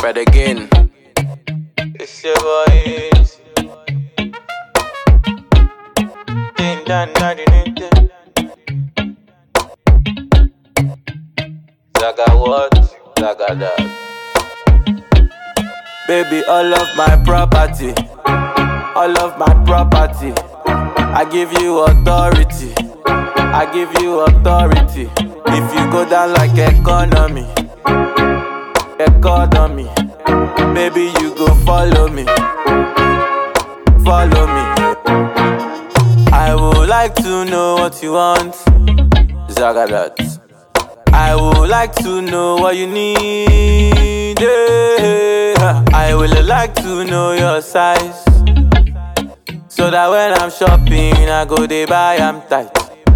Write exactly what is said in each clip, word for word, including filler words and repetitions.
Fred again. It's your voice. Ding dong dong ding ding. Zaga what? Zaga that. Baby, all of my property, all of my property. I give you authority, I give you authority. If you go down like economy, economy, baby, you go follow me, follow me. I would like to know what you want, Zagadat. I would like to know what you need, yeah. I would like to know your size, so that when I'm shopping, I go dey buy am tight.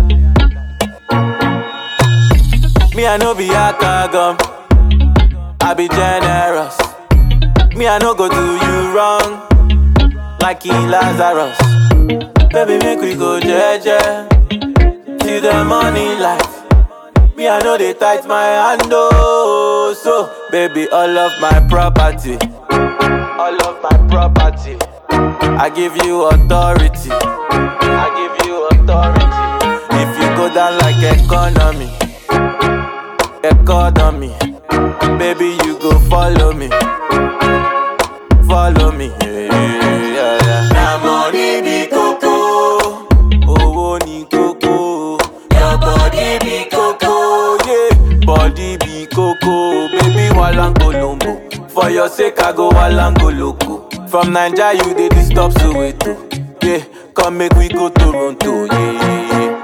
Me, I no be akagum, I be generous. Me, I no go do you wrong, like in Lazarus. Baby, make we go jeje, till the morning light. Me, I know they tight my hand, oh. So, baby, all of my property, all of my property, I give you authority, I give you authority. If you go down like economy, economy, baby, you go follow me, follow me, yeah, yeah, yeah. Now money be coco, oh, ni coco, your body be coco, yeah, body be coco, baby, walango lombo. For your sake, I go walango loco. From Nigeria, you dey disturb Soweto, yeah. Come make we go Toronto, yeah, yeah, yeah.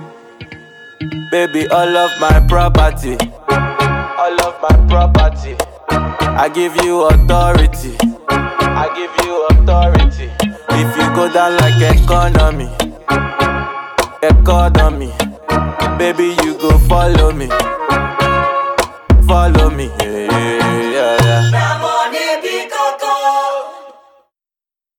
Baby, all of my property, all of my property, I give you authority, I give you authority. If you go down like economy, economy, baby, you go follow me,